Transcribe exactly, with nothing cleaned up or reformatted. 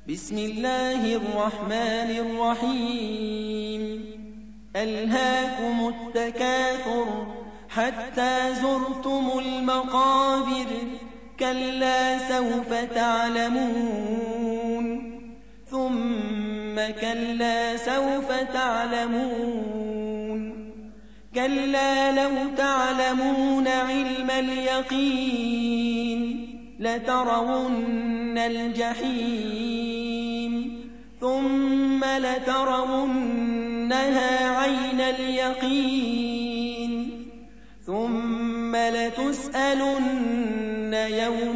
بسم الله الرحمن الرحيم ألهاكم التكاثر حتى زرتم المقابر كلا سوف تعلمون ثم كلا سوف تعلمون كلا لو تعلمون علم اليقين لترون الجحيم ثم لترونها عين اليقين ثم لتسألن يوم